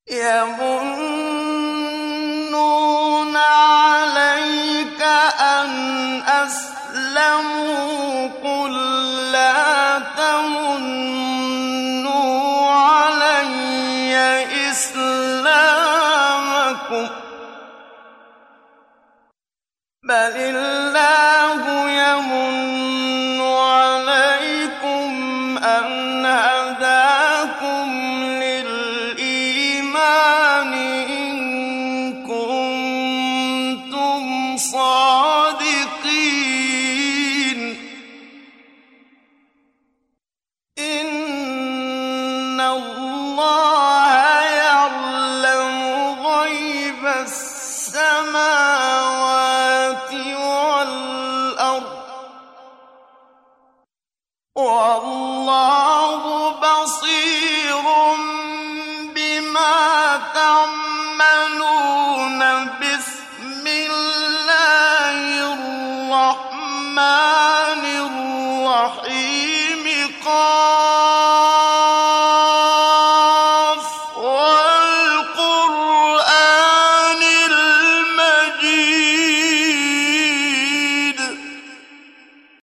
يَمُنُّونَ عَلَيْكَ أَنْ أَسْلَمُوا ۖ قُل لَّا تَمُنُّوا عَلَيَّ إِسْلَامَكُم ۖ بَلِ اللَّهُ يَمُنُّ عَلَيْكُمْ أَنْ هَدَاكُمْ لِلْإِيمَانِ إِن كُنتُمْ صَادِقِينَ. إِنَّ اللَّهَ يَعْلَمُ غَيْبَ السَّمَاوَاتِ وَالْأَرْضِ ۚ وَاللَّهُ بَصِيرٌ بِمَا تَعْمَلُونَ. بِسْمِ اللَّهِ الرَّحْمَٰنِ